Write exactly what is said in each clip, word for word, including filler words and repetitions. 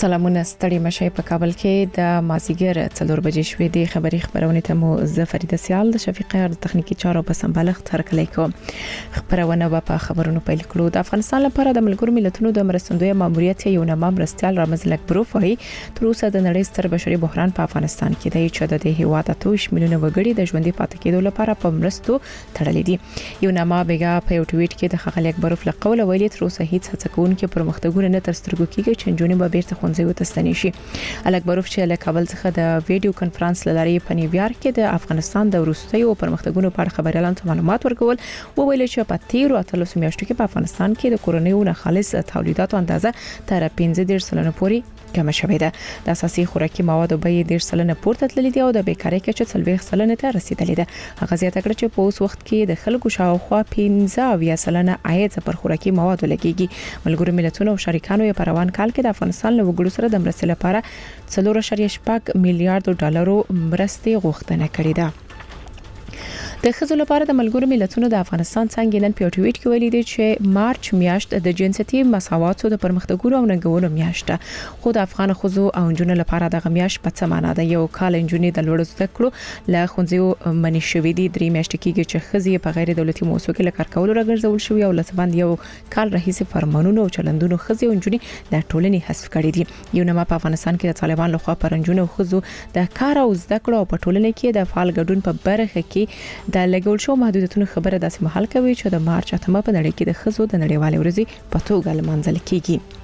سلامونه ستړي مشه په کابل کې د مازیګر څلور بجې شوې د خبري خبرونه ته مو زفریده سیال د شفیق د تخنیکی چارو په سمبالښت هرکلی کوم خبرونه په خبرونو پیل کړو د افغانستان لپاره د ملګرو ملتونو د مرستندوی ماموریت یو نامه مرستيال رامز لکبروف وایي تر اوسه د نړۍ ستر بشري بحران په افغانستان کې دی چې د هیواد اتوش میلیونه وګړي د ژوندۍ پاتې کېدو لپاره په مرستو تړلې دي یو نامه بیګا په یو ټویټ کې د خغل لکبروف له قوله ویلي تر اوسه هیڅ هڅه کوونکې پرمختګونه نه تر سترګو کېږي چې جنونی به بیرته خونځي وتستنی شي الکبروف چې له کابل څخه د ویډیو کانفرنس لاري په نیویارک کې د افغانستان د وروستیو پرمختګونو په اړه خبريالانو ته معلومات ورکول او ویل چې په تیرو اتلسو میاشتو کې په افغانستان کې د کورنیو نه خالص تولیداتو اندازه تر پنځه دېرش سلنه پورې کم شوې ده د اساسي خوراکي موادو بیې ډېر سلنه پورته تللې دي او د بیکاری کچه څلوېښت سلنه ته رسیدلې ده هغه زیاته کړه چې په اوس وخت کې د خلکو شاوخوا پنځه اویا سلنه عاید پر خوراکي موادو لګيږي ملګرو ملتونو او شریکانو یې په روان کال کې د افغانستان له وګړو سره د مرستې لپاره څلور اعشاریه شپږ میلیارډ ډالرو مرستې غوښتنه کړې ده د خزو لپاره د ملګرو ملتونو د افغانستان څنګه نن په ټویټ کې ویلي دي چې مارچ میاشت د جنسيتي مساواتو د پرمختګونو او ننګونو میاشت خو د افغان خزو او جنونو لپاره د غمیاش په څه معنا ده یو کال انجونی د لوړ زده کړو له خونځو منی شوې دي درې میاشتې کېږي چې خزي په غیر دولتي موسسو کې لکار کول راګرځول شوی او لسبند یو کال رئیس فرمانونو او چلندونو خزي او انجونی د ټولنې حذف کړي دي یو نما په افغانستان کې د طالبان لخوا پرنجونو خزو د کار او زده کړو په ټولنه کې د فعال ګډون په برخه کې د لګول شو محدودیتونو خبره داسې محل کوي چې د مارچ اتمه په نړۍ کې د خزو د نړیوالې ورځې په توګه لمانځل کیږي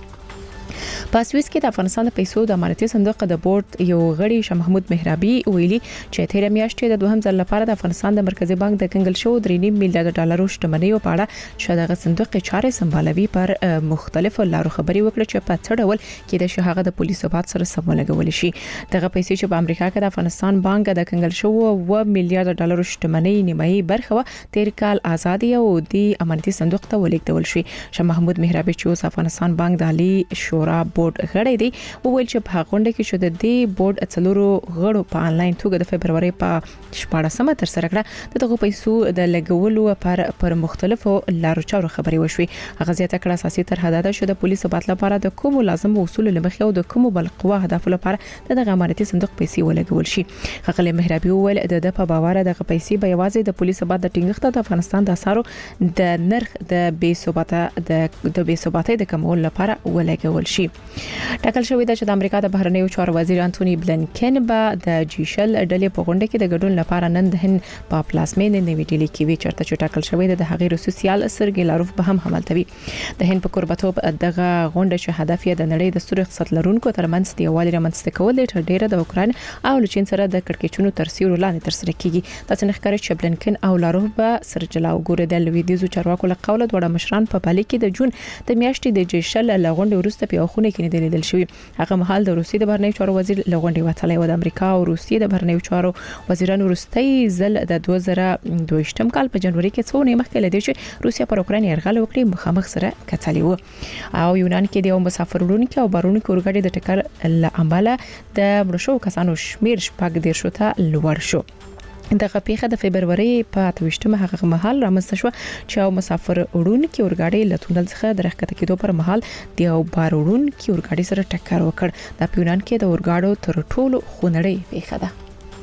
په سویس کې د افغانستان د پیسو د امانتي صندوق د بورډ یو غړي شاه محمود مهرابي ویلي چې تیر میاشت د دوهم ځل لپاره د افغانستان د مرکزی بانک د کنګل شو درې نیم میلیارډ ډالرو شتمنۍ په اړه چې دغه صندوق چارې سمبالوي پر مختلفو لارو خبري وکړه چې په څړ ډول کې د شهغه د پولیسو بات سره سمولګول شي دغه پیسې چې په امریکا کې د افغانستان بانک د کنګل شو و میلیارډ ډالرو شتمنۍ نیمایي برخه تیر کال ازادي او د امانتي صندوق ته ولیکدول شي شاه محمود مهرابي چې افغانستان بانک د عالی شورا بورډ غړی دی او ویل چې په غونډه کې شو د دې بورډ څلورو غړو په انلاین توګه د فبرवरी په شپږمه تر سره کړه دغه پیسو د لګولو پر پر مختلفو لارو چارو خبري وشوي هغه زیاته کړه اساسي طرح ده چې د پولیسو بات لپاره د کوم لازم اصول لمخې او د کوم بل قوا هدف لپاره دغه امانتي صندوق پیسې ولګول شي هغه مهرابي ویل د په باور دغه پیسې به یوازې د پولیسو بات د ټینګښت د افغانستان د اسارو د نرخ د بې ثباته د د بې ثباتۍ د کمول لپاره ولګول شي ټاکل شوې ده چې د امریکا د بهرنیو چارو وزیر انټونی بلنکن به د جیشل ډلې په غونډه کې د ګډون لپاره نن د هند په پلاسمینې نوې ډیلي کې وی چرته چې ټاکل شوې ده د هغې روسیال سرګي لاروف به هم حملتوي د هند په قربتوب دغه غونډه چې هدف یې د نړۍ د ستر اقتصاد لرونکو ترمنځ د یووالي رامنځته کول دی چې ډیره د اوکران او چین سره د کړکېچونو تر سیوري لاندې تر سره کیږي د څنګه چې بلنکن او لاروف به سره جلا وګوري د لویدیزو چارواکو له قوله دوه مشران په بالي کې د جون د میاشتې د جیشل لغونډه وروسته په خونه کې نه لیدل شوی هغه مهال د روسیې د بهرنیو چارو وزیر لغونډي وتلی و د امریکا او روسیې د بهرنیو چارو وزیرانو وروستي ځل د دوه زره دوه یم کال په جنوري کې څو نه مخکې لدی چې روسیا پر اوکرين يرغل وکړي مخامخ سره کتلی و او یونان کې د یو مسافر وړونکو او بارونکو اورګاډي د ټکر لامل د مرشو کسانو شمیر شپږ ډیر شو ته لوړ شو دغه پیښه د فبرवरी په اتوشتمه هغه مهال رامنځته شو چې او مسافر وړونکو اورګاډي له تونل څخه درخته کېدو پر مهال د یو بار وړونکو اورګاډي سره ټکر وکړ د یونان کې د اورګاډو تر ټولو خونړۍ پیښه ده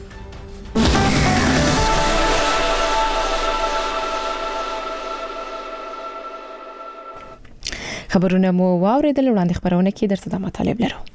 خبرونه مو واوریدل وړاندې خبرونه کې درته د مطالب لرو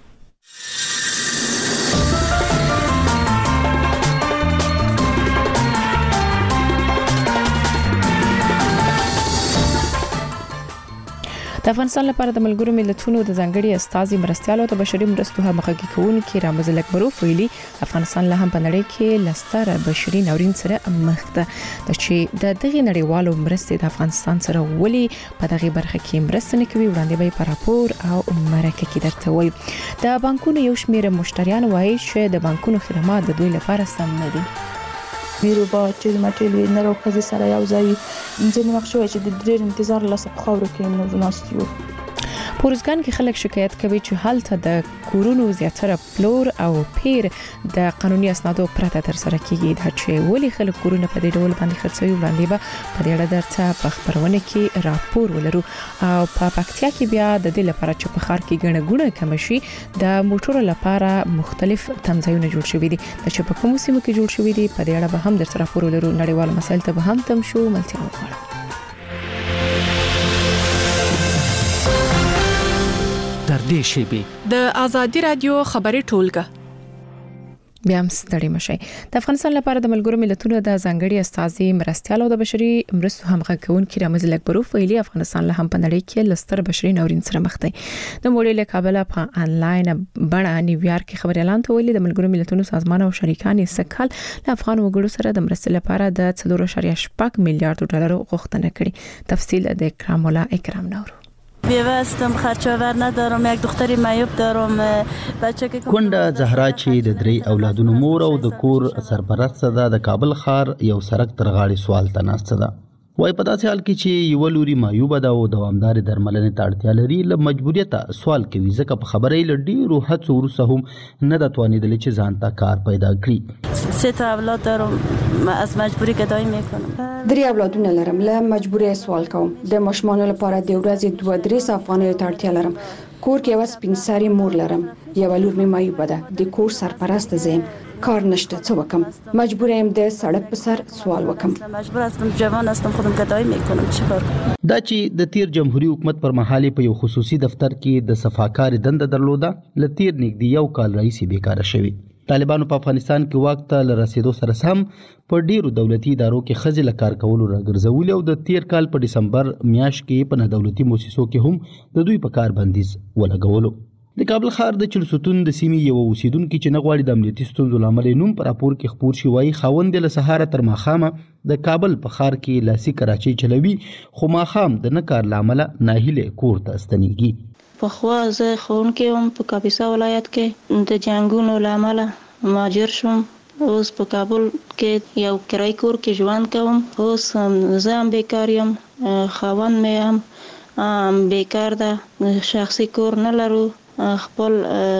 د افغانستان لپاره د ملګرو ملتونو د ځانګړي استازي مرستيالو ته بشري مرستو همغږي کوونکي رامز لکبروف ویلي افغانستان له هم په نړۍ کې لستر بشري ناورین سره مخ ده چې د دغه نړیوالو مرستې د افغانستان سره ولي په دغه برخه کې مرسته نه کوي وړاندې به په راپور او مرکه کې درته وایي د بانکونو یو شمېر مشتریان وایي چې د بانکونو خدمات د دوی لپاره سم نه دي ویرو با چې ماټریال نه راوځي سره یو ځای ځینې وخت شوی چې د ډېر انتظار لاسه په خاورو کې موږ ناست یو پورزګان کې خلک شکایت کوي چې هلته د کورونو زیاتره پلور او پیر د قانوني اسنادو پرته تر سره کیږي دا چې ولې خلک کورونه په دې ډول باندې خرڅوي وړاندې به په دې اړه درته په خبرونه کې راپور ولرو او په پکتیا کې بیا د دې لپاره چې په ښار کې ګڼه ګوڼه کم شي د موټرو لپاره مختلف تمځایونه جوړ شوي دي چې په کومو سیمو کې جوړ شوي دي په دې اړه به هم درته راپور ولرو نړیوال مسایل ته به هم تم شو ملتیا وغواړو در دې شیبې د ازادي رادیو خبري ټولګه بیا هم ستړي مشي د افغانستان لپاره د ملګرو ملتونو د ځانګړي استازي مرستيال او د بشري مرستو همغږونکي رامز لکبروف ویلي افغانستان له هم په نړۍ کې لستر بشري ناورین سره مخ دی د موډل له کابل په انلاین بڼه نیویارک کې خبري اعلان ته ویلي د ملګرو ملتونو سازمان او شریکان یې سکهال له افغان وګړو سره د مرستې لپاره د څلور اعشاریه شپږ میلیارډ ډالر غوښتنه کړې تفصیل د اکرام الله اکرام نورو بیوه هستم خرچاور ندارم یک دختری معیوب دارم بچه که کونډه زهرا چې د درې اولادونو مور او د کور سرپرست ده د کابل ښار یو سړک تر غاړې سوال ته ناسته ده وای په داسې حال کې چې یو لوري معیوب ده او دوامدار درملنې ته اړتیا لري له مجبوریت سوال کوي ځکه په خبرې لډي روح هڅو وروسته هم نه د توانیدل چې ځان ته کار پیدا کړي سه تا اولاد دارم از مجبوری گدایی میکنم درې اولادونه لرم له مجبوری سوال کوم د ماشومانو لپاره د ورځې دوه درې ساعت افغانۍ ته اړتیا لرم کور کې یو سپین ساري مور لرم یو لور می معیوب ده د کور سرپرست زم کار نشته څه وکم مجبور یم د سړک په سر سوال وکم مجبور هستم جوان هستم خودم گدایی میکنم چیکار دا چې د تیر جمهوریت حکومت پر مهال په یو خصوصي دفتر کې د صفاکار دنده درلوده لتیر نږدې یو کال رئیس بیکاره شوی طالبانو په افغانستان کې وخت ته رسیدو سره سم په ډیرو دولتي ادارو کې خځې لکار کولو راګرځول او د تیر کال په دسمبر میاشت کې په دولتي مؤسسو کې هم د دوی په کار بندیز ولګولو د کابل ښار د چلسوتون د سیمې یو اوسیدونکو چې نغواړي د امنیتي ستونزو لامل نوم پر راپور کې خبر شي وایي خاوند له سهار تر ماخامه د کابل په ښار کې لاسي کراچي چلوي خو ماخام د نکار لامل ناهیله کور ته ستنيږي په خوا زه خون کې هم په کاپیسا ولایت کې د جنگونو لامل مهاجر شوم اوس په کابل کې یو کرای کور کې ژوند کوم اوس زه هم بیکار یم خاوند مې هم بیکار ده شخصي کور نه لرو خپل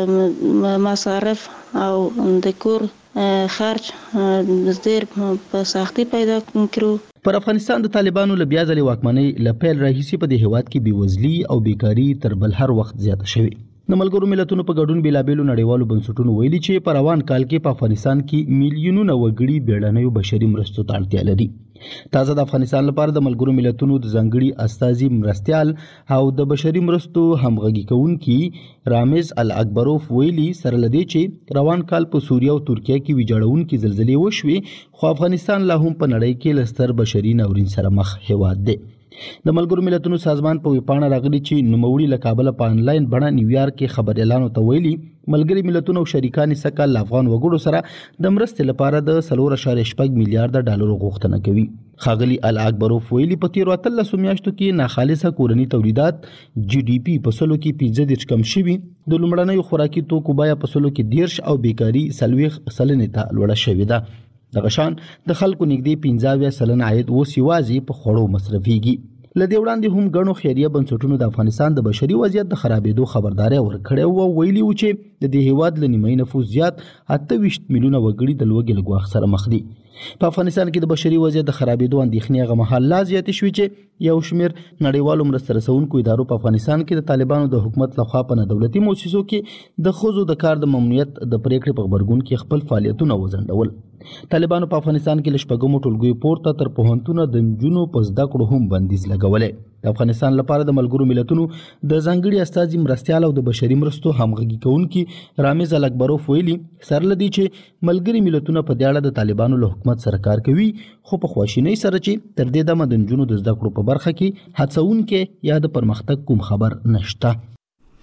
مصارف او د کور خرج زیر په سختي پیدا کړو پر افغانستان د طالبانو له بیا ځلې واکمنۍ له پیل راهیسې په دې هیواد کې بیوزلي او بیکاری تر بل هر وخت زیاته شوې د ملګرو ملتونو په ګډون بېلابېلو نړیوالو بنسټونو ویلي چې په روان کال کې په افغانستان کې میلیونونه وګړي بیړنیو بشري مرستو ته اړتیا لري تازه د افغانستان لپاره د ملګرو ملتونو د ځانګړي استازي مرستيال او د بشري مرستو همغږي کوونکي رامز الاکبروف ویلي سره لدی چې روان کال په سوریه او ترکیه کې ویجاړونکي زلزلې وشوي خو افغانستان لا هم په نړۍ کې لستر بشري ناورین سره مخ هیواد دی د ملګرو ملتونو سازمان په ویپاڼه راغلي چې نوموړي له کابل په انلاین بڼه نیویارک کې خبر اعلان وتویلي ملګري ملتونو او شریکان سکهال افغان وګړو سره د مرستې لپاره د څلور اعشاریه شپږ میلیارډ ډالر غوښتنه کوي خاغلی الاکبروف ویلي په تیر اتلسو میاشتو کې ناخالصه کورنی تولیدات جی ډي پی په سلو کې پنځه دېرش کم شوي د لومړنیو خوراکي توکو بیه په سلو کې دیرش او بیکاری سلويخ سلنې ته لوړه شوې ده دغه شان د خلکو نږدې پنځه اویا سلنه عاید اوس یوازې په خوړو مصرفيږي لدې وړاندې هم غنو خیریه بنسټونو د افغانستان د بشري وضعیت د خرابېدو خبرداري ورکړې او ویلي و چې د دې هیواد ل نیمه نفوس زیات اته ویشت میلیونه وګړي د لوږې له ګواښ سره مخ دي په افغانستان کې د بشري وضعیت د خرابېدو اندېښنې هغه مهال لا زیاتې شوې چې یو شمېر نړیوالو مرسته رسونکو ادارو په افغانستان کې د طالبانو د حکومت لخوا په دولتي مؤسسو کې د ښځو د کار د ممنوعیت د پریکړې په خبرګون کې خپل فعالیتونه وځنډول طالبانو په افغانستان کې له شپږمو ټولګیو پورته تر پوهنتونه د نجونو په زده کړو هم بندیز لګولې د افغانستان لپاره د ملګرو ملتونو د ځانګړي استازي مرستيال او د بشري مرستو همغږي کوونکي رامز الاکبروف ویلي سرلدي چې ملګري ملتونه په دې اړه د طالبانو له حکومت سره کار کوي خو په خواشینۍ سره چې تر دې دمه د نجونو د زده کړو په برخه کې هڅونکي یا د پرمختګ کوم خبر نشته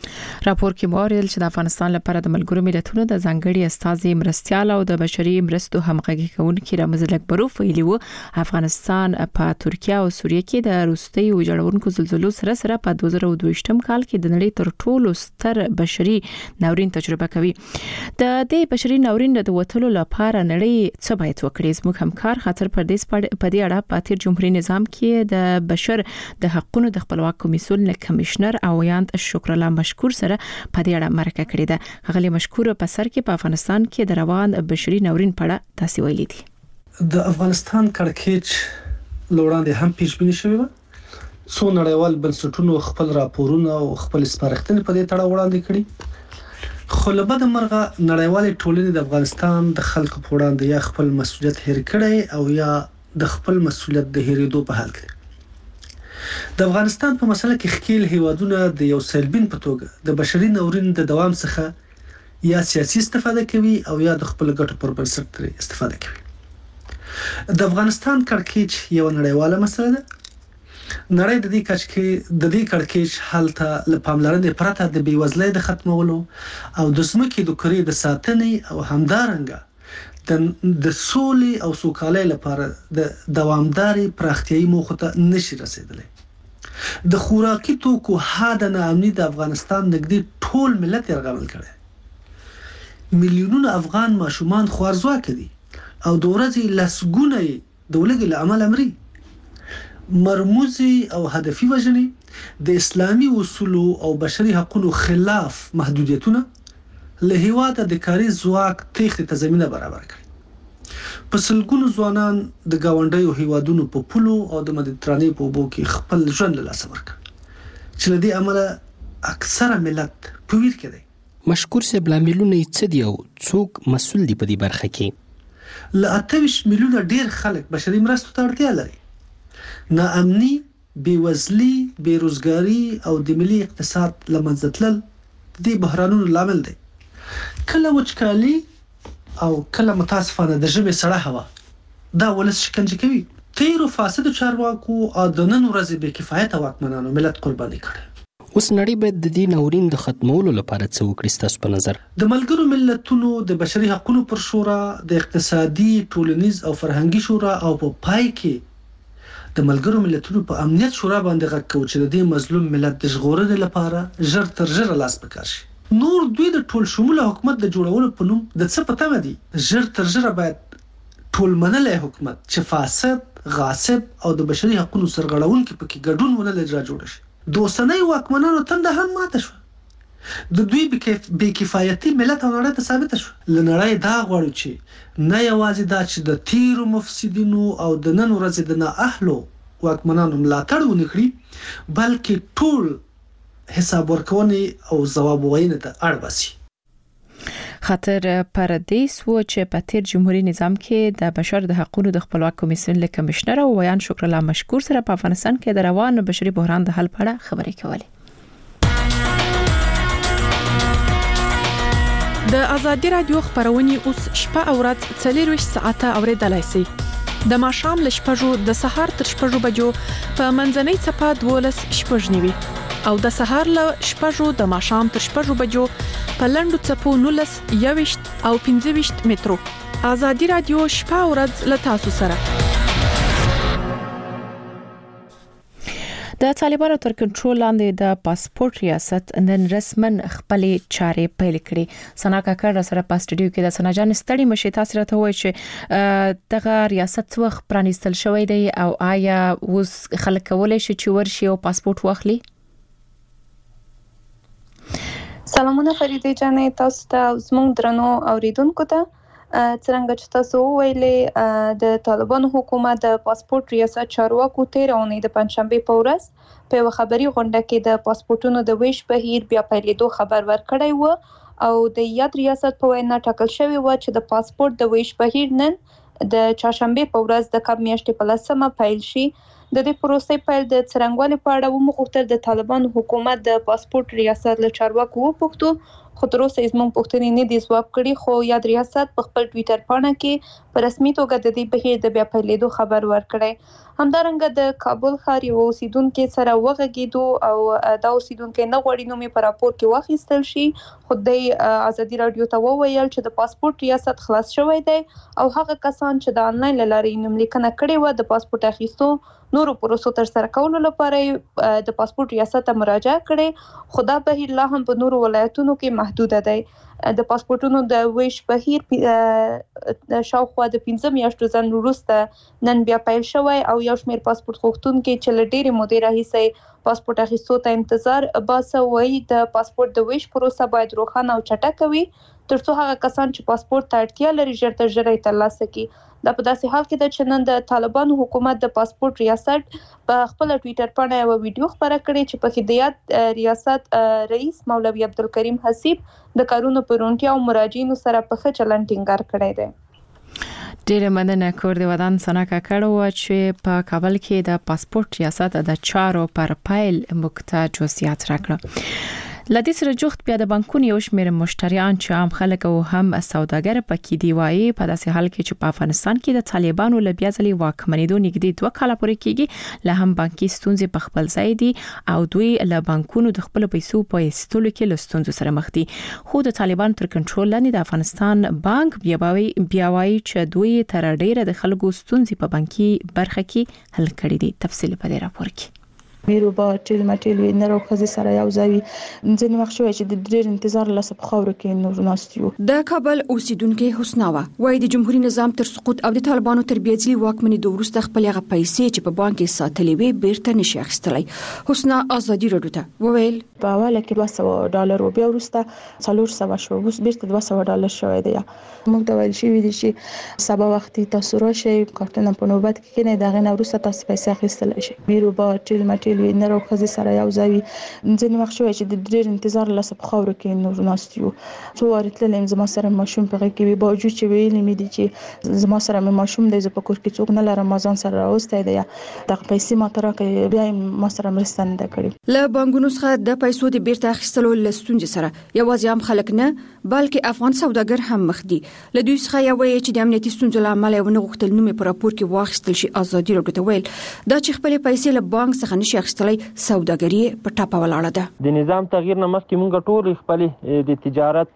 راپور کې موریل چې د افغانستان لپاره د ملګرو ملتونو د ځانګړي استازي مرستيال او د بشري مرستو همغږي کوونکي رامز لکبروف ویلي وو افغانستان په ترکیه او سوریه کې د روسي وجړونکو زلزلو سره سره په دوه زره دوه شتم کال کې د نړۍ تر ټولو ستر بشري ناورین تجربه کوي. د دې بشري ناورین د وټلو لپاره نړۍ څه باید وکړي؟ زموږ همکار خاطر پردیس په دې اړه په تیر جمهوریت نظام کې د بشر د حقوقو د خپلواک کمیسیون له کمشنر او یاند شکر الله مشکور سره په دې اړه مرکه کړې ده. غلي مشکور په سر کې په افغانستان کې د روان بشري ناورین په اړه تاسو ویلي دي. د افغانستان کړکېچ لوړاندې هم پیش بینی شوی و. څو نړیوال بنسټونو خپل راپورونه او خپل سپارښتنې په دې تړاو وړاندې کړي. خو له بده مرغه نړیوال ټولنې د افغانستان د خلکو په وړاندې یا خپل مسؤلیت هېر کړی او یا د خپل مسؤلیت د هېرېدو په حال کې. د افغانستان په مسله کې ښکیل هیوادونه د یو سلبین په توګه د بشري ناورین د دوام څخه یا سیاسي استفاده کوي او یا د خپل ګټو پر بنسټ ترې استفاده کوي. د افغانستان کړکېچ یو نړیواله مسله ده. نړۍ د دې کچکې د دې کړکېچ حل ته له پاملرنې پرته د بیوزلۍ د ختمولو او د ځمکې د کرې د ساتنې او همدارنګه د د سولې او سوکالۍ لپاره د دوامداري پراختیايي موخو ته نشي رسیدلی. د خوراکي توکو حاد ناامني د افغانستان نږدې ټول ملت یرغمل کړي. میلیونونه افغان ماشومان خوارځواکه دي او د ورځې لسګونه د ولږې له امله مري. مرموزي او هدفي وژنې د اسلامي اصولو او بشري حقوقو خلاف محدودیتونه له هیواده د کاري ځواک تېښتې ته زمينه برابر کړي. په سلګونو ځوانان د گاونډیو هیوادونو په پولو او د مدیترانې په اوبو کې خپل ژوند له لاسه ورکړ چې له دې امله اکثره ملت په ویر کې دی. مشکور صاحب لاملونه څه دي او څوک مسؤل دي په دې برخه کې؟ له اته ویشت میلیونه ډیر خلک بشري مرستو ته اړتیا لري. ناامني، بیوزلي، بیروزګاری او د ملي اقتصاد لمنځه تلل د بحرانونو لامل دی. کله وچکالي او کله متاسفانه د ژمي سړه هوا دا ولس شکنجه کوي. تیرو فاسدو چارواکو او د نن ورځې بې کفایته واکمنانو ملت قرباني کړي. اوس نړۍ باید د دې ناورین د ختمولو لپاره څه وکړي ستاسو په نظر؟ د ملګرو ملتونو د بشري حقوقو پر شورا، د اقتصادي، ټولنیز او فرهنګي شورا او په پای کې د ملګرو ملتونو په امنیت شورا باندې غږ کوي چې د دې مظلوم ملت د ژغورنې لپاره ژر تر ژره لاس پکار شي. نور دوی د ټول شموله حکومت د جوړولو په نوم د څه په تمه دي. ژر تر ژره باید ټول منلی حکومت چې فاسد، غاصب او د بشري حقوقو سرغړونکي پکې ګډون ونه لري را جوړ شي. د اوسنۍ واکمنانو تنده هم ماته شوه. د دوی بې کفایتي ملت او نړۍ ته ثابته شوه. له نړۍ دا غواړو چې نه یوازې دا چې د تیرو مفسدینو او د نن ورځې د نااهلو واکمنانو ملاتړ ونه کړي بلکې ټول حساب ورکونې او ځواب ویونې ته اړ باسي. خاطر پردیس و چې په تیر جمهوریت نظام کې د بشر د حقوقو د خپلواک کمیسیون له کمشنر او ویان شکر الله مشکور سره په افغانستان کې د روان بشري بحران د حل په اړه خبرې کولې. د ازادي رادیو خبرونه اوس شپه او ورځ څلور ساعته اوریدلای شئ. د ماښام ل شپږو د سهار تر شپږو بجو په منځنۍ چپه دولس شپږ نیوي او د سهار ل شپږو د ماښام تر شپږو بجو په لندو چپو نولس یويشت او پنځه ویشت مترو. ازادي رادیو شپه او ورځ ل تاسو سره. د طالبانو تر کنټرول لاندې د پاسپورت ریاست نن رسمن خپل چارې پیل کړې. سنا کاکړ سره په سټډیو کې د سنا جان ستړي مشي تاسو راته وایي چې دغه ریاست څو وخت پرانیستل شوی دی او آیا اوس خلک کولای شي چې ورشي او پاسپورت واخلي؟ سلامونه فریدې جانې، تاسو ته زموږ درنو اوریدونکو ته څنګه چې تاسو ویلې د طالبانو حکومت د پاسپورت ریاست چارواکو تیر اونۍ د پنځشنبه په ورځ په یو خبري غونډه کې د پاسپورتونو د ویش بهیر بیا پیلېدو خبر ورکړی و او د یاد ریاست په وینا ټاکل شوی و چې د پاسپورت د ویش بهیر نن د چهارشنبه په ورځ د کب میاشتې په لسمه پیل شي. د دې پروسې پیل د څرنګوالي په اړه ومغوښتل د طالبانو حکومت د پاسپورت ریاست له چارواکو وپوښتو، خو تر اوسه زموږ پوښتنې نه دي ځواب کړي. خو یاد ریاست په خپل ټویټر پاڼه کې په رسمي توګه د دې بهیر د بیا پیلېدو خبر ورکړی. همدارنګه د کابل ښار یو اوسیدونکو سره وغږېدو او دا اوسیدونکو نه غواړي نوم په راپور کې واخیستل شي، خو د ازادي رادیو ته وویل چې د پاسپورت ریاست خلاص شوی دی او هغه کسان چې د انلاین لارې نوم لیکنه کړې و د پاسپورت اخیستو نورو پروسو تر سره کولو لپاره د پاسپورت ریاست ته مراجعه کړې، خو دا بهیر لا هم په نورو ولایتونو کې محدود دی. د پاسپورتونو د ویش بهیر شاوخوا د پنځه میاشتو ځنډ وروسته نن بیا پیل شوی او یو شمېر پاسپورت غوښتونکي چې له ډېرې مودې راهیسې پاسپورت اخیستو ته انتظار باسه وایي د پاسپورت د ویش پروسه باید روښانه او چټکه وي ترڅو هغه کسان چې پاسپورت ته اړتیا لري ژر تر ژره یې ترلاسه کړي. دا په داسې حال کې ده چې نن د طالبانو حکومت د پاسپورت ریاست په خپل ټویټر باندې یو ویډیو خبره کړې چې په کې د یاد ریاست رئیس مولوي عبدالکریم حسیب د کارونو په روڼتیا او مراجعینو سره په ښه چلند ټینګار کړی دی. ډېر مننه کور دی ودان سنا کاکړو چې په کابل کې د پاسپورت ریاست د چارو پر پایل مکتا جزئیات راکړه. لدې سره جوخت بیا د بانکونو یو شمېر مشتریان چې عام خلک او هم سوداګر پکې دی وایي په داسې حال کې چې په افغانستان کې د طالبانو له بیا ځلې واکمنېدو نږدې دوه کاله پورې کېږي، له هم بانکي ستونزې په خپل ځای دي او دوی له بانکونو د خپل پیسو په ایستلو کې له ستونزو سره مخ دي. خو د طالبانو تر کنټرول لاندې د افغانستان بانک بیا وایي بیا وایي چې دوی تر ډیره د خلکو ستونزې په بانکي برخه کې حل کړې دي. تفصیل په دې راپور کې میرو با ټیل مټیل وینر او خزي سره یو ځای ځنې وخت شوی چې د ډېر انتظار له سب خاور کې نور ناستیو. د کابل اوسیدونکو حسناوه وایي د جمهوریت نظام تر سقوط او د طالبانو تر بیځلي واکمنۍ د وروسته خپل هغه پیسې چې په بانک کې ساتلې وي بیرته نشي اخیستلای. حسنا ازادي رادیو ته وویل په اوله کې دوه سوه ډالر او بیا وروسته څلور سوه شو، اوس بیرته دوه سوه ډالر شوی دی. موږ ته ویل شوی دی چې سبا وخت تاسو راشئ کارتونه په نوبت کې نه دغه نه وروسته تاسو پیسې اخیستلای شئ. میرو با ټیل مټیل وینر او خزي سره یو ځای ځنې وخت شوی چې د ډېر انتظار له سب خاور کې نور ناستیو. څو ورتلم زما سره ماشوم په کې وي باوجود چې ویلې مې دي چې زما سره مې ماشوم دی، زه په کور کې څوک نه لرم، ځان سره راوستای دی د پیسې ما تر کې بیا ما سره مرسته نه کړې. له بانکونو څخه د پیسو د بیرته اخیستلو لستونځ سره یوازې هم خلک نه بلکې افغان سوداګر هم مخ دي. له دوی څخه یو وایي چې د امنیتي ستونزو له امله یو نه غوښتل نوم په راپور کې واخیستل شي. ازادي رادیو ته ویل دا چې خپل پیسې له بانک څخه نشي اخیستلای سوداګري په ټاپه ولاړه ده. د نظام تغییر نه مخکې موږ ټول خپل د تجارت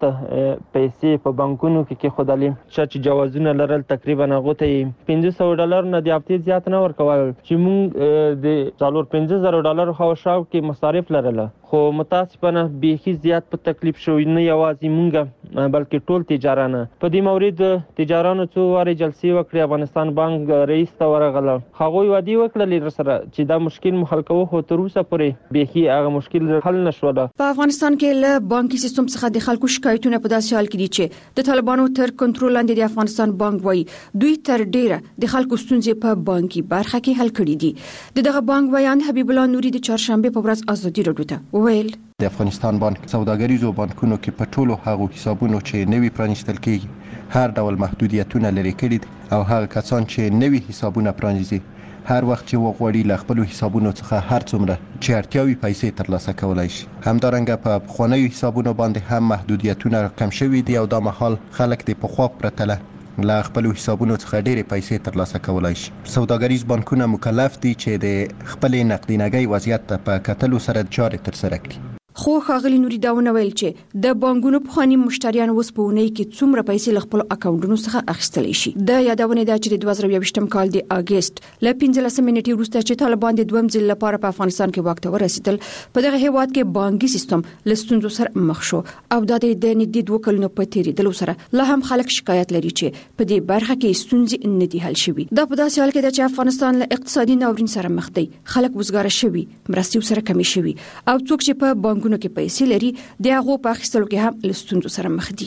پیسې په بانکونو کې کې خدالیم چې جوازونه لرل تقریبا هغه ته پنځه سوه ډالر نه د هفتې زیات نه ورکول چې موږ د څلور پنځه زره ډالر خو شاو کې مصارف لرل، خو متاسفانه بیخي زیات په تکلیف شو. نه یوازې موږ بلکې ټول تجارانه په دې مورید تجارانو څو واره جلسې وکړې. افغانستان بانک رئیس ته ورغله، هغه وعده وکړه سره چې دا مشکل محل کوو، خو تر اوسه پورې بیخي هغه مشکل حل نشو. په افغانستان کې له بانکي سیستم څخه د خلکو شکایتونه په داسې حال کې دي چې د طالبانو تر کنټرول لاندې د افغانستان بانک وایي دوی تر ډیره د خلکو ستونزې په بانکي برخه کې حل کړي دي. دغه بانک بیان حبیب الله نوري د چهارشنبه په ورځ ازادي رادیو ته وویل د افغانستان بانک سوداګریزو بانکونو کې په ټولو هغو حسابونو چې نوي پرانیستل کېږي هر ډول محدودیتونه لري کړي دي او هغه کسان چې نوي حسابونه پرانیزي هر وخت چې وغواړي له خپل حسابونو څخه هر څومره چې اړتیاوي پیسې ترلاسه کولای شي. همدارنګه په پخوانیو حسابونو باندې هم محدودیتونه کم شوي دي او دا مهال خلک د پخوا پرتله له خپل حسابونو څخه ډېرې پیسې ترلاسه کولای شي. سوداګریز بانکونه مکلف دي چې د خپل نقدینګۍ وضعیت ته په کتلو سره چارې ترسره کړي. خو ښاغلي نوري دا ونویل چې د بانکونو پخواني مشتریان اوس په اونۍ کې څومره پیسې له خپل اکاونټونو څخه اخیستلی شي. د یادونه ده چې د دوه زره یوویشتم کال د اګست له پنځلسمې نیټې وروسته چې طالبان د دویم ځل لپاره په افغانستان کې واک ته ورسېدل، په دغه هیواد کې بانکي سیستم له ستونزو سره مخ شو او دا د نږدې دوه کلونو په تېرېدلو سره لا هم خلک شکایت لري چې په دې برخه کې ستونزې نه دي حل شوي. دا په داسې حال کې ده چې افغانستان له اقتصادي ناورین سره مخ دی، خلک وزګاره شوي، مرستې سره کمې شوي او څوک چې په بانکونو کې پیسې لري د هغو په اخیستلو کې هم له ستونزو سره مخ دي.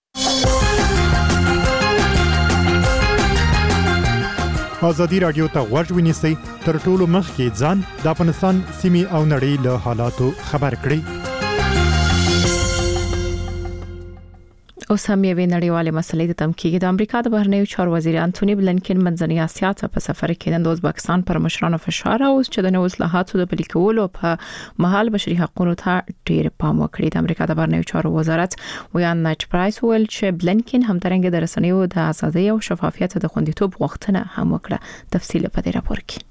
ازادي رادیو ته غوږ ونیسئ، تر ټولو مخکې ځان د افغانستان سیمې او نړۍ له حالاتو خبر کړئ. اوس هم یوې نړیوالې مسلې د تم کېږي. د امریکا د بهرنیو چارو وزیر انټونی بلنکن منځنۍ اسیا ته په سفر کې د ازبکستان پر مشرانو فشار او چې د نوو اصلاحاتو د پلي کولو په مهال بشري حقوقو ته ډېر پام وکړي. د امریکا د بهرنیو چارو وزارت ویان نایټ پرایس ویل چې بلنکن همدارنګه د رسنیو د ازادۍ او شفافیت د خوندیتوب غوښتنه هم وکړه. تفصیل په دې راپور کې.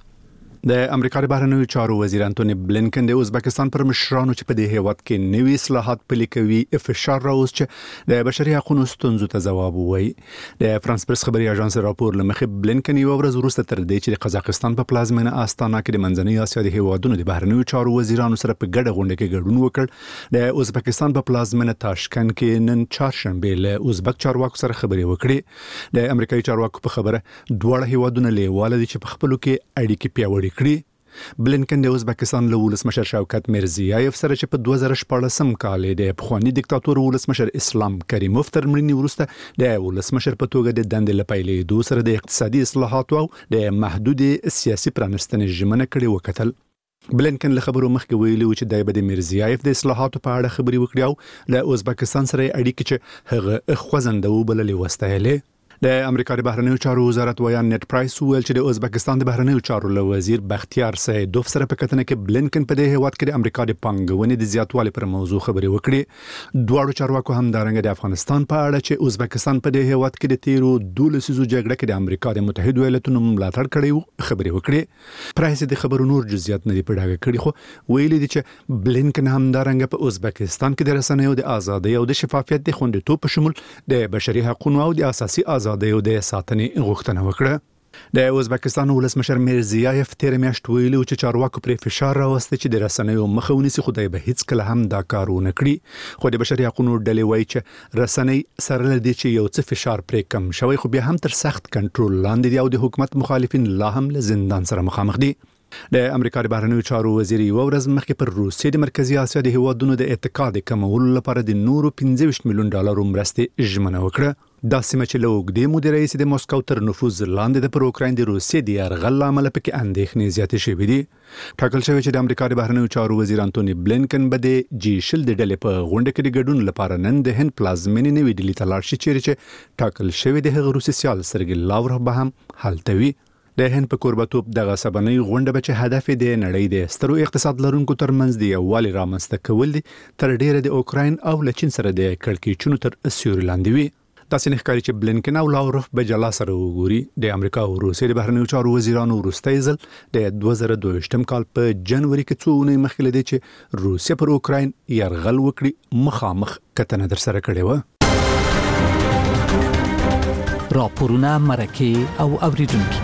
د امریکا د بهرنیو چارو وزیر انټونی بلنکن د ازبکستان پر مشرانو چې په دې هیواد کې نوي اصلاحات پلي کوي فشار راوست چې د بشري حقوقو ستونزو ته ځواب ووایي. د فرانس پریس خبري اژانس راپور لمخې بلنکن یو ورځ وروسته تر دې چې د قزاقستان په پلازمینه آستانا کې د منځنۍ اسیا د هیوادونو د بهرنیو چارو وزیرانو سره په ګډه غونډه کې ګډون وکړ. د ازبکستان په پلازمینه تاشکند کې نن چهارشنبه له ازبک چارواکو سره خبرې وکړې. د امریکایي چارواکو په خبره دواړه هیوادونه لیواله دي چې په خپلو کې اړیکې پیاوړې کړي. بلنکن د ازبکستان له ولسمشر شوکت میرزیایف سره چې په دوه زره شپږم کال د پخوانی دیکتاتور ولسمشر اسلام کریموف تر مړینې وروسته د ولسمشر په توګه د دندې لپاره دوه سره د اقتصادي اصلاحاتو او د محدود سیاسي پرانستنې ژمنه کړې وکتل. بلنکن له خبرو مخکې ویلي و چې د بده میرزیایف د اصلاحاتو په اړه خبرې وکړي او له ازبکستان سره اړیکې چې هغه خوځنده وبللې وستایلې. د امریکا د بهرنیو چارو وزارت ویان نت پرایس ویل چې د ازبکستان د بهرنیو چارو له وزیر بختیار سیدوف سره په کتنه کې بلنکن په دې هیواد کې د امریکا د پانګونې د زیاتوالي پر موضوع خبرې وکړي. دواړو چارواکو هم دارنګه د افغانستان په اړه چې ازبکستان په دې هیواد کې د تیرو دولس سيزو جګړه کې د امریکا د متحده ایالاتونو ملاتړ کړی خبرې وکړي. پرایس د خبرو نور جزئیات نه دی په ډاګه کړی خو ویلي دي چې بلنکن هم دارنګه په ازبکستان کې د رسنیو د ازادۍ او د شفافیت د خوندیتوب په شمول د بشري حقوقو او د اساسي ازادۍ د ساتنې غوښتنه وکړه. د ازبکستان ولسمشر میرزیایف تیر میاشت ویلي چې چارواکو پر فشار راوسته چې د رسنیو مخه ونیسي، خو دوی به هیڅ کله هم دا کار ونه کړي. خو د بشري حقوقو ډلې وایي چې رسنۍ سره لدی چې یو څه فشار پرې کم شوی، خو بیا هم تر سخت کنټرول لاندې دي او د حکومت مخالفین لا هم له زندان سره مخامخ دي. د امریکا د بهرنیو چارو وزیر یو ورځ مخکې پر روسیې د مرکزی اسیا د هیوادونو د اتکا د کمولو لپاره د نورو پنځه ویشت میلیون ډالر مرستې ژمنه وکړه. دا سیمه چې له اوږدې مودې راهیسې د مسکو تر نفوذ لاندې د پر اوکراین د روسیې د یرغل له امله پکې اندېښنې زیاتې شوې دي. ټاکل شوی چې د امریکا د بهرنیو چارو وزیر انټونی بلنکن به د جی شل د ډلې په غونډه کې د ګډون لپاره نن د هند پلازمینې نوې ډیلي ته لاړ شي، چیرې چې ټاکل شوی د هغه روسي سیال سرګی لاوروف به هم هلته وي. د هند په کوربتوب دغه سبنۍ غونډه به چې هدف د نړۍ د سترو اقتصاد لرونکو ترمنځ د یووالي رامنځته کول دي، تر ډیره د اوکراین او له چین سره د کړکېچونو تر سیوري لاندې وي. داسې نه ښکاري چې بلنکن او لاوروف به جلا سره وګوري. د امریکا او روسیې د بهرنیو چارو وزیرانو وروستی ځل د دوه زره دوه ویشتم کال په جنوري کې څو اونۍ مخکې له دې چې روسیه پر اوکراین یرغل وکړي مخامخ کتنه در سره کړې وه. راپورونه مرکه او اوریدونکو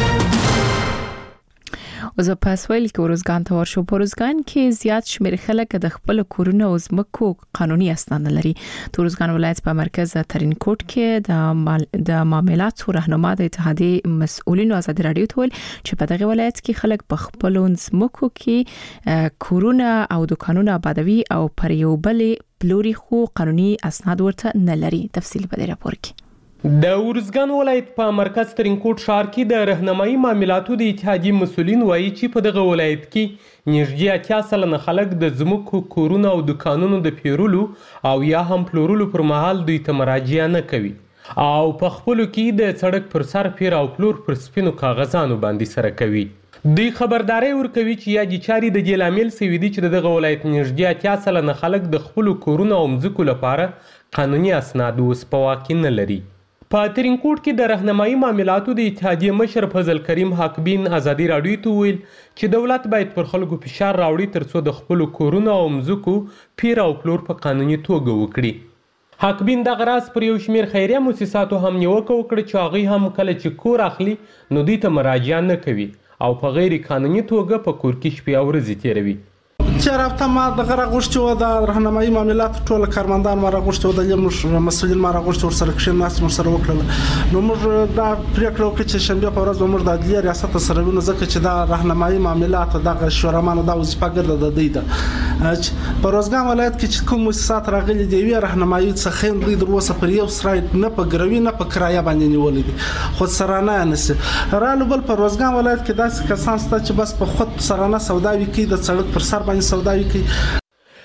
اوس په سویل کې ورزګان ته ورشو. په ورزګان کې زیات شمېر خلک د خپل کورونو او ځمکو قانوني اسناد لري. د ورزګان ولایت په مرکز ترینکوټ کې د د معاملاتو راهنما د اتحادیې مسؤلینو ازادي رادیو ته ویل چې په دغه ولایت کې خلک په خپل ځمکو کې کورونه او دکانونه آبادوي او پر یو بل پلوري، خو قانوني اسناد ورته نه لري. تفصیل په دې راپور کې. د ورزګان ولایت په مرکز ترینکوټ ښار کې د راهنمایي معاملاتو د اتحادیې مسؤلین وایي چې په دغه ولایت کې نږدې اتیا سلنه خلک د ځمکو، کورونو او دکانونو د پیرولو او یا هم پلورلو پر مهال دوی ته مراجعه نه کوي او په خپلو کې د سړک پر سر پیر او پلور پر سپینو کاغذانو باندې سره کوي. دوی خبرداري ورکوي چې یا د چاري د دې لامل سوي دي چې دغه ولایت نږدې اتیا سلنه خلک د خپلو کورونو او ځمکو لپاره قانوني اسناد اوس په واک کې نه لري. په ترینکوټ کې د راهنمایي معاملاتو د اتحادیې مشر فضل کریم حقبین ازادي رادیو ته ویل چې دولت باید پر خلکو فشار راوړي ترڅو د خپلو کورونو او ځمکو پیر او پلور په قانوني توګه وکړي. حقبین دغه راز پر یو شمېر خیریه مؤسساتو هم نیوکه وکړه چې هغوی هم کله چې کور اخلي نو دوی ته مراجعه نه کوي او په غیر قانوني توګه په کور کې شپې او ورځې تیروي. چې رابطه ما دغه راغوښتي وه د راهنمایي معاملات ټول کارمندان ما راغوښتي وه، د موږ مسؤلین ما راغوښتي ورسره کښېناستو موږ سره وکړله. نو موږ دا پرېکړه وکړه چې شنبې په ورځ به موږ د عدلیې ریاست سره وینو، ځکه چې دا راهنمایي معاملات دغه شورامانو دا وظیفه ګرده د دوی ده. په روزګان ولایت کې چې کوم مؤسسات راغلي دي یوې راهنمایي څخه دوی تر اوسه پر یو سرای نه په ګروي نه په کرایه باندې نیولي دي، خودسرانه یې نشي رالو. بل په روزګان ولایت کې داسې کسان شته چې بس په خود سرانه سوداوي کوي، د سړک پر سر باندې سوداوي کوي.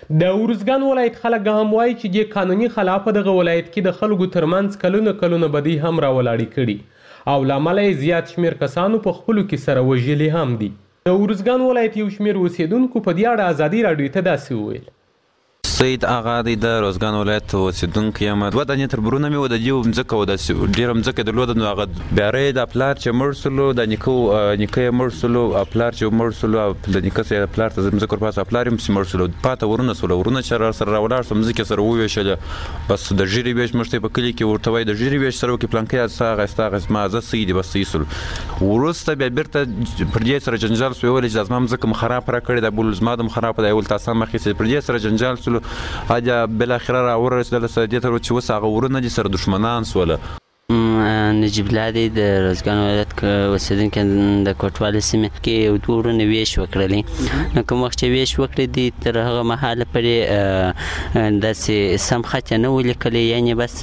د ارزګان ولایت خلک هم وایي چې د قانوني خلا په دغه ولایت کې د خلکو ترمنځ کلونه کلونه بدی هم راولاړې کړي او لامل یې زیات شمیر کسانو په خپلو کې سره وژلي هم دي. د ارزګان ولایت یو شمیر اوسیدونکو په دې اړه ازادي راډیو ته داسې وویل. سید آغا دی د روزګان ولایت اوسیدونکی یم. دوه دانې تربورونه مې و د دې مځکه و داسې ډېره مځکه یې درلوده. نو هغه بیا د پلار چې مړ سولو د نیکه نیکه یې مړ سولو او پلار چې مړ سولو او د نیکه څخه پلار ته مځکه ورپاسه پلار یې مړ سولو پاته ورونه سولو ورونه چې را سره راولاړ سو مځکې سره وویشله. بس د ژیرې ویش مشته په کلي کې ورته وایي د ژیرې ویش سره وکړي پلانکې هڅه اخېسته اخېست ما زه سیدي بس صحیح سولو. وروسته بیا بیرته پر دې سره جنجال سو ویل چې زما مځکه م خراب را کړې ده بل زما د م خراب دی ول تاسو مخې پر دې سره جنجال سولو. اجا بالاخره را ورسېدل سعودي ته چې اوس هغه ورونه دي سره دښمنان سوله. نجیب الله دی د روزګان ولایت اوسېدونکی د کوټوالۍ سیمې کې یو دوه ورونه ویش وکړلې. نو کوم وخت چې ویش وکړې دي تر هغه مهاله پورې داسې سم خط نه و لیکلی یعنې بس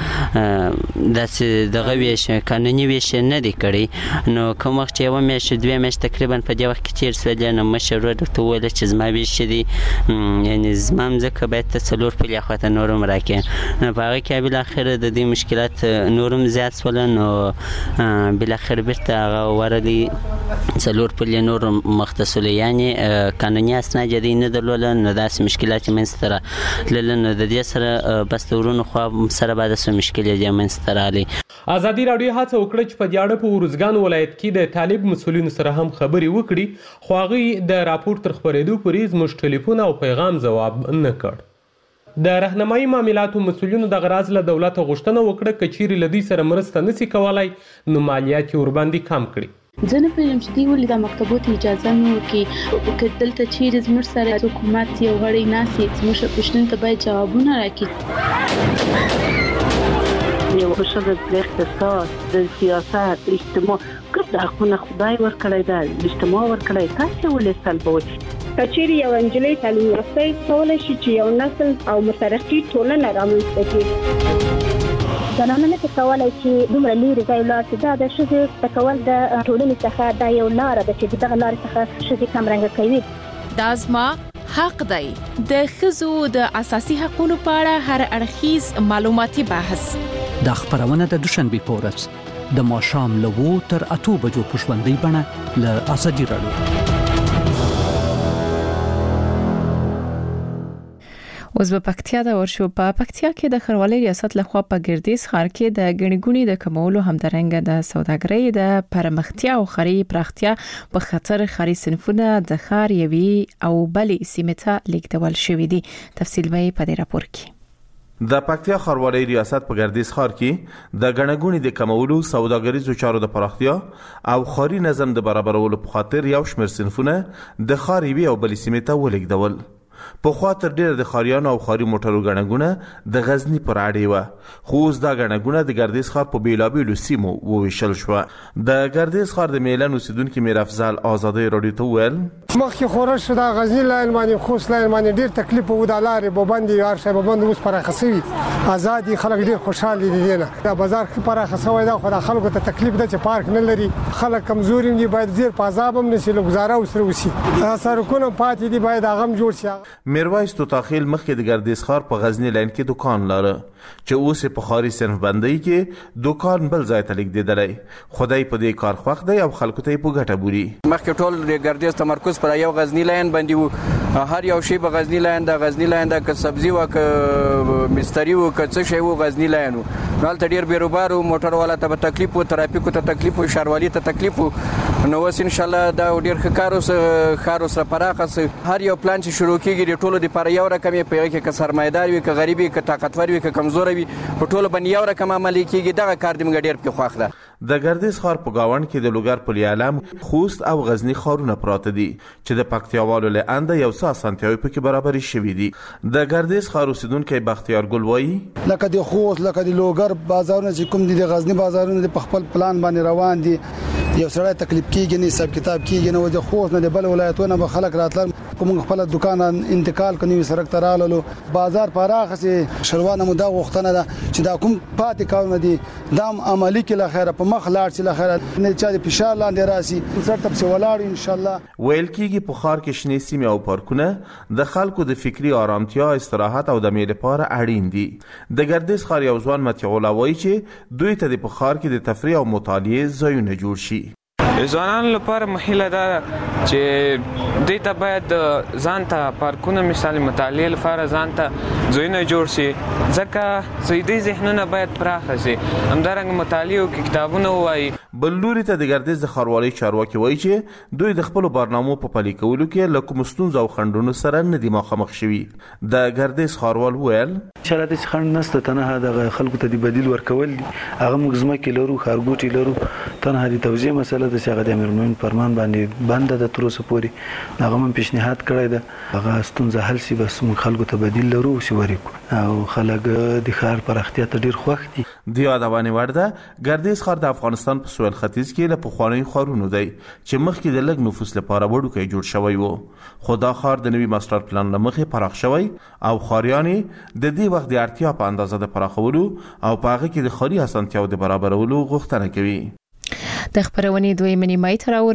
داسې دغه ویش قانوني ویش نه دی کړی. نو کوم وخت چې یوه میاشت دوه میاشت تقریبا په دې وخت کې تېر سولې نو مشر ورور درته وویل چې زما ویش چې دی یعنې زما مځکه باید ته څلور پلې خواته نور هم راکړې. نو په هغه کې بالاخره د دې مشکلات نور هم زیات سوله. نو بالاخره بیرته هغه ورغلي څلور پلې نور مخته سوله یعنې قانوني اسناد یې نه درلوده. نو داسې مشکلات یې منځته راتلل. نو د دې سره بس د ورونو خوا سره به داسې مشکل یې منځته راغلی. ازادي راډیو هڅه وکړه چې په دې اړه په ارزګان ولایت کې د طالب مسؤلینو سره هم خبرې وکړي خو هغوی د راپور تر خپرېدو پورې زموږ ټلیفون او پیغام ځواب نه کړ. د رهنمایي معاملاتو مسؤلینو دغه راز له دولته غوښتنه وکړه که چیرې له دوی سره مرسته نشي کولی نو مالیات یې ورباندې کم کړي. زه نه پوهېږم چې دوی ولې دا مکتبو ته اجازه نه ورکوي. که دلته چیرې زموږ سره حکومت یو غړی ناست وي زموږ پوښتنو ته باید جوابونه راکړي. یو ښځه د اقتصاد د سیاست اجتماع ګډ حقونه خدای ورکړی ده اجتماع ورکړی تاسې ولې سلبوئ. کچېرې یو نجلۍ تعلیم یافته کولی شي چې یو نسل او مترقي ټولنه رامنځته کړي. زنانه نه کولی چې دومره لرې ځای ولاړ شي. دا د ښځې زده کول د ټولنې څخه دا یو لاره ده چې دغه لارې څخه ښځې کمرنګه کوي. دا زما حق دی. د ښځو د اساسي حقوقو په اړه هر اړخیز معلوماتي بحث دا خبرونه د دوشنبه په ورځ د ماښام له اوو تر اتو بجو په ژوندۍ بڼه له ازادي راډیو. اوس په پکتیا د ورشو په پکتیا کې د خروالي ریاست لخوا په ګردیز ښار کې د غنیګونی د کمولو همدارنګه د سوداګرۍ د پرمختیا او خري پراختیا په خطر خري صنفونه د ښار یوي او بلې سیمه ته لیکدول شوې دي. تفصیل به په دې راپور کې. د پکتیا خروالي ریاست په ګردیز ښار کې د غنیګونی د کمولو سوداګریزو چارو د پراختیا او خاري نظم د برابرولو په خاطر یو شمېر صنفونه د ښار یوي او بلې سیمه ته ولیکدول. په خاطر ډېر د خاریانو او خاري موټرو غنګونه د غزنی پر اړې و خو اوس دا غنګونه د ګردیز ښار په بیلابیلو سیمو وویشل شو. د ګردیز ښار د میلان اوسیدونکو میر افضل آزادۍ راډیو ته ویل مخکې خورش شو د غزنی لاین باندې خوست لاین باندې ډېر تکلیف و د لارې بوبندې هر شی بوبند اوس پراخه شوي آزادي خلک ډېر خوشاله دي. نه دا بازار کې پراخه شوی دا خو د خلکو ته تکلیف ده چې پارک نه لري خلک کمزوري دي باید زیر په عذاب هم نشي گزاره وسره وسی سرکونه پاتې دي باید هغه جوړ شي. میرویس توتاخیل مخکې د ګردیز ښار په غزنی لاین کې دکان لاره چې اوس په خاري صنف بندۍ کې دکان بل ځای ته لیکدلی. خدای په دې کار خوښ دی او خلکو ته په ګټه بوري. مخکې ټول د ګردیز تمرکز پر یو غزنی لاین باندې وو. هر یو شی په غزنی لاین د غزنی لاین د سبزی او ک مستری او ک څه شی وو غزنی لاین وو. نو تل ډیر بیروبار او موټر والا ته تکلیف او ترافیکو ته تکلیف او شاروالي ته تکلیف. نو وس ان شاء الله دا ډیر ښکارو سره خارو سره پراخه هر یو پلان چې شروع کیږي ټولو د پر یو رقم یې په کې ک سرمایدار وي ک غریب وي ک طاقتور وي ک کمزور وي په ټولو باندې یو رقم عملي کیږي. دغه کار د موږ ډیر په خوښ ده. د ګردیز ښار په گاوند کې د لوګر پلی علم خوست او غزنی ښارونه پراته دي چې د پکتیاوالو له انده یو څه اسانتیاوي پکې برابرې شوې دي. د ګردیز ښار اوسیدونکو بختیار ګل وایي لکه د خوست لکه د لوګر بازارونه چې کوم دي د غزنی بازارونه په خپل پلان باندې روان دي. یو سړی تکلیف کیږي نه حساب کتاب کیږي نه د خوست نه د بل ولایتونو به خلک راتلل کوم خپل دکان انتقال کني سرک ترالو بازار پراخه سي شروانه مو دا غوښتنه ده چې دا کوم پاتې کارونه دي دام عملی کې لا خیره په مخ لاړ چې لا خیره نه چا د فشار لاندې راسي سر تب سي ولاړ ان شاء الله ویل کېږي په ښار کې شنې سیمې او پارکونه د خلکو د فکری آرامتیا استراحت او د مې لپاره اړین دي د ګردیز ښار یو ځوان متعال وایي چې دوی ته د په ښار کې د تفریح او مطالعې ځایونه جوړ شي ځوانانو لپاره مهمه ده چې دوی ته باید ځان ته پارکونه مثال مطالعې لپاره ځان ته ځایونه جوړ شي ځکه دوی ذهنونه باید پراخه شي همدارنګه مطالعې او کتابونه ووایي بل لوري ته د ګردیز د ښاروالۍ چارواکي وایي چې دوی د خپلو برنامو په پلي کولو کې له کومو ستونزو او خنډونو سره نه دي مخامخ شوي د ګردیز ښاروال وویل انشاءالله داسې خنډ نشته تنها دغه خلکو ته د بدیل ورکول دي هغه موږ ځمکې لرو ښارګوټي لرو تنها د توزیع مسله ده چې هغه د امیرالمؤمنین فرمان باندې بنده ده تر اوسه پورې هغه هم پیشنهاد کړی ده هغه ستونزه حل شي بس موږ خلکو ته بدیل لرو چې ورکړو او خلک د ښار پراختیا ته ډېر خوښ دي د یادونې وړ ده ګردیز ښار د افغانستان په سویل ختیځ کې له پخوانیو ښارونو دی چې مخکې د لږ نفوس لپاره وړوکی جوړ شوی و خو دا ښار د نوي ماسټر پلان له مخې پراخ شوی او ښاریان د دې وخت د اړتیا په اندازه د پراخولو او په هغه کې د ښاري اسانتیاو د برابرولو غوښتنه کوي. د خبرونې دوی منی مای تر